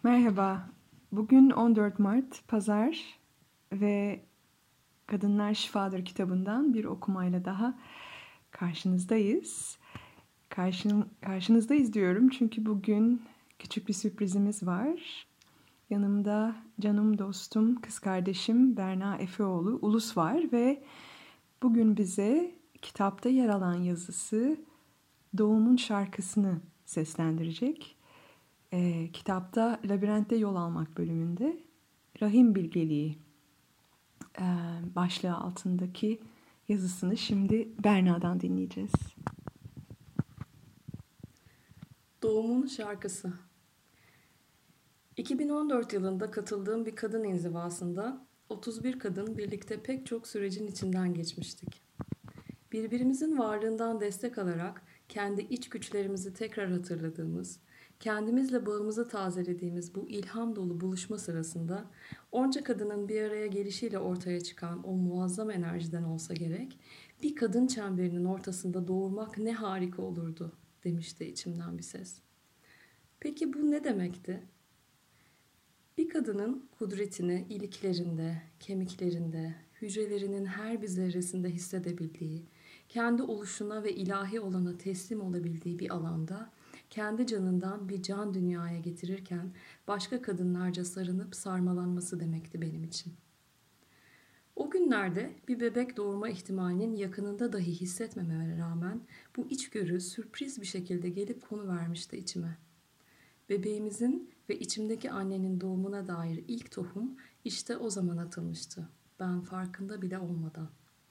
Merhaba, bugün 14 Mart Pazar ve Kadınlar Şifadır kitabından bir okumayla daha karşınızdayız. Karşınızdayız diyorum çünkü bugün küçük bir sürprizimiz var. Yanımda canım dostum, kız kardeşim Berna Efeoğlu Ulus var ve bugün bize kitapta yer alan yazısı Doğumun Şarkısını seslendirecek. Kitapta Labirentte Yol Almak bölümünde Rahim Bilgeliği başlığı altındaki yazısını şimdi Berna'dan dinleyeceğiz. Doğumun Şarkısı. 2014 yılında katıldığım bir kadın inzivasında 31 kadın birlikte pek çok sürecin içinden geçmiştik. Birbirimizin varlığından destek alarak kendi iç güçlerimizi tekrar hatırladığımız, kendimizle bağımızı tazelediğimiz bu ilham dolu buluşma sırasında onca kadının bir araya gelişiyle ortaya çıkan o muazzam enerjiden olsa gerek, bir kadın çemberinin ortasında doğurmak ne harika olurdu demişti içimden bir ses. Peki bu ne demekti? Bir kadının kudretini iliklerinde, kemiklerinde, hücrelerinin her bir zerresinde hissedebildiği, kendi oluşuna ve ilahi olana teslim olabildiği bir alanda, kendi canından bir can dünyaya getirirken başka kadınlarca sarınıp sarmalanması demekti benim için. O günlerde bir bebek doğurma ihtimalinin yakınında dahi hissetmememe rağmen bu içgörü sürpriz bir şekilde gelip konuvermişti içime. Bebeğimizin ve içimdeki annenin doğumuna dair ilk tohum işte o zaman atılmıştı. Ben farkında bile olmadan.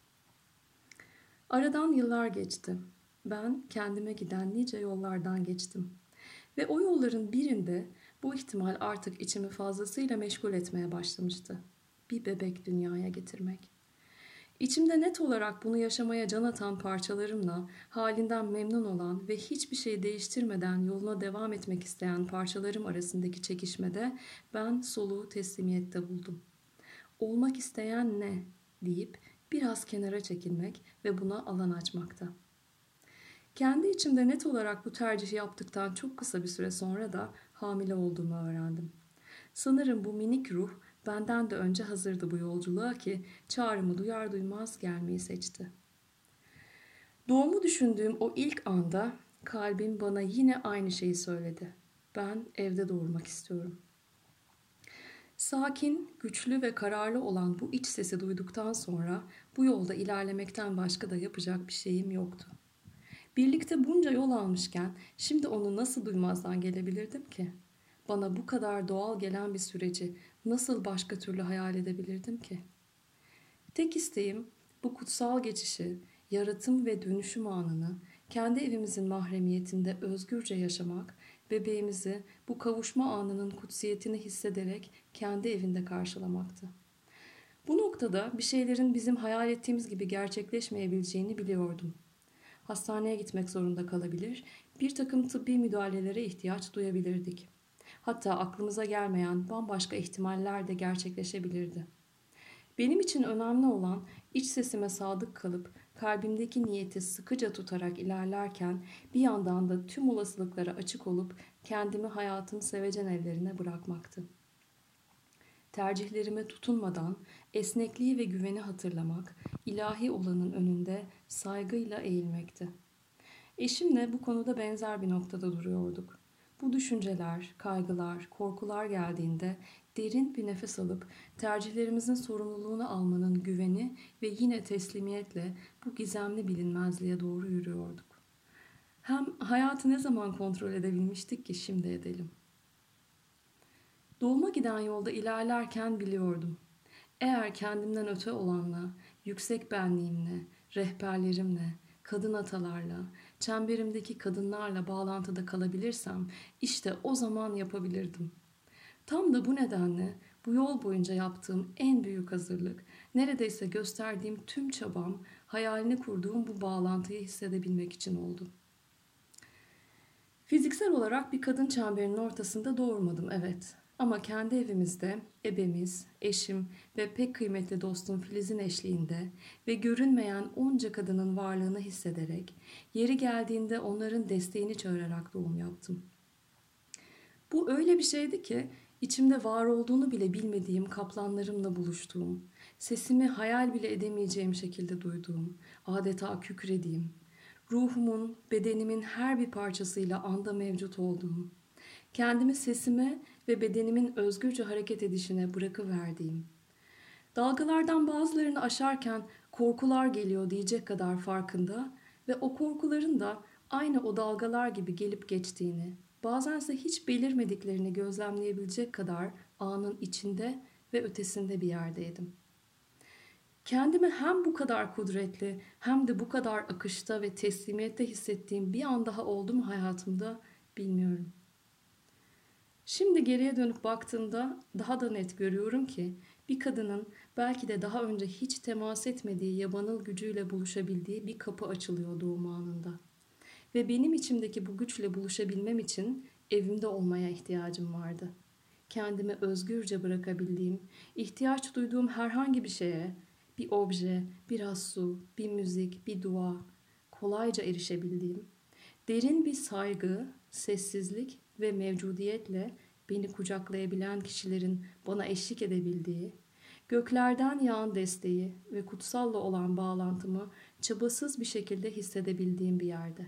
Aradan yıllar geçti. Ben kendime giden nice yollardan geçtim. Ve o yolların birinde bu ihtimal artık içimi fazlasıyla meşgul etmeye başlamıştı. Bir bebek dünyaya getirmek. İçimde net olarak bunu yaşamaya can atan parçalarımla halinden memnun olan ve hiçbir şey değiştirmeden yoluna devam etmek isteyen parçalarım arasındaki çekişmede ben soluğu teslimiyette buldum. Olmak isteyen ne deyip biraz kenara çekilmek ve buna alan açmakta. Kendi içimde net olarak bu tercihi yaptıktan çok kısa bir süre sonra da hamile olduğumu öğrendim. Sanırım bu minik ruh benden de önce hazırdı bu yolculuğa ki çağrımı duyar duymaz gelmeyi seçti. Doğumu düşündüğüm o ilk anda kalbim bana yine aynı şeyi söyledi. Ben evde doğurmak istiyorum. Sakin, güçlü ve kararlı olan bu iç sesi duyduktan sonra bu yolda ilerlemekten başka da yapacak bir şeyim yoktu. Birlikte bunca yol almışken şimdi onu nasıl duymazdan gelebilirdim ki? Bana bu kadar doğal gelen bir süreci nasıl başka türlü hayal edebilirdim ki? Tek isteğim bu kutsal geçişi, yaratım ve dönüşüm anını kendi evimizin mahremiyetinde özgürce yaşamak, bebeğimizi bu kavuşma anının kutsiyetini hissederek kendi evinde karşılamaktı. Bu noktada bir şeylerin bizim hayal ettiğimiz gibi gerçekleşmeyebileceğini biliyordum. Hastaneye gitmek zorunda kalabilir, bir takım tıbbi müdahalelere ihtiyaç duyabilirdik. Hatta aklımıza gelmeyen bambaşka ihtimaller de gerçekleşebilirdi. Benim için önemli olan iç sesime sadık kalıp kalbimdeki niyeti sıkıca tutarak ilerlerken bir yandan da tüm olasılıklara açık olup kendimi hayatın sevecen ellerine bırakmaktı. Tercihlerime tutunmadan esnekliği ve güveni hatırlamak, ilahi olanın önünde saygıyla eğilmekti. Eşimle bu konuda benzer bir noktada duruyorduk. Bu düşünceler, kaygılar, korkular geldiğinde derin bir nefes alıp tercihlerimizin sorumluluğunu almanın güveni ve yine teslimiyetle bu gizemli bilinmezliğe doğru yürüyorduk. Hem hayatı ne zaman kontrol edebilmiştik ki şimdi edelim. Doğuma giden yolda ilerlerken biliyordum. Eğer kendimden öte olanla, yüksek benliğimle, rehberlerimle, kadın atalarla, çemberimdeki kadınlarla bağlantıda kalabilirsem işte o zaman yapabilirdim. Tam da bu nedenle bu yol boyunca yaptığım en büyük hazırlık, neredeyse gösterdiğim tüm çabam, hayalini kurduğum bu bağlantıyı hissedebilmek için oldu. Fiziksel olarak bir kadın çemberinin ortasında doğurmadım, evet. Ama kendi evimizde ebemiz, eşim ve pek kıymetli dostum Filiz'in eşliğinde ve görünmeyen onca kadının varlığını hissederek, yeri geldiğinde onların desteğini çağırarak doğum yaptım. Bu öyle bir şeydi ki içimde var olduğunu bile bilmediğim kaplanlarımla buluştuğum, sesimi hayal bile edemeyeceğim şekilde duyduğum, adeta kükrediğim, ruhumun, bedenimin her bir parçasıyla anda mevcut olduğum, kendimi sesime ve bedenimin özgürce hareket edişine bırakıverdiğim, dalgalardan bazılarını aşarken korkular geliyor diyecek kadar farkında ve o korkuların da aynı o dalgalar gibi gelip geçtiğini, bazense hiç belirmediklerini gözlemleyebilecek kadar anın içinde ve ötesinde bir yerdeydim. Kendimi hem bu kadar kudretli hem de bu kadar akışta ve teslimiyette hissettiğim bir an daha oldu mu hayatımda bilmiyorum. Şimdi geriye dönüp baktığımda daha da net görüyorum ki bir kadının belki de daha önce hiç temas etmediği yabanıl gücüyle buluşabildiği bir kapı açılıyor doğum anında. Ve benim içimdeki bu güçle buluşabilmem için evimde olmaya ihtiyacım vardı. Kendimi özgürce bırakabildiğim, ihtiyaç duyduğum herhangi bir şeye, bir obje, biraz su, bir müzik, bir dua, kolayca erişebildiğim, derin bir saygı, sessizlik ve mevcudiyetle beni kucaklayabilen kişilerin bana eşlik edebildiği, göklerden yağan desteği ve kutsalla olan bağlantımı çabasız bir şekilde hissedebildiğim bir yerde.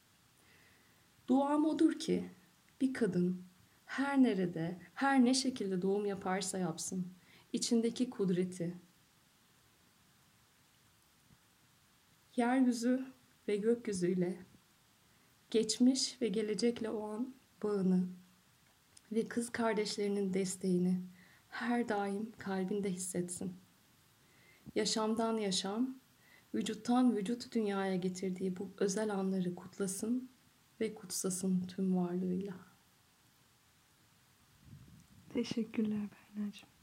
Duam odur ki bir kadın her nerede, her ne şekilde doğum yaparsa yapsın, içindeki kudreti, yeryüzü ve gökyüzüyle, geçmiş ve gelecekle olan bağını ve kız kardeşlerinin desteğini her daim kalbinde hissetsin. Yaşamdan yaşam, vücuttan vücut dünyaya getirdiği bu özel anları kutlasın ve kutsasın tüm varlığıyla. Teşekkürler Berna'cığım.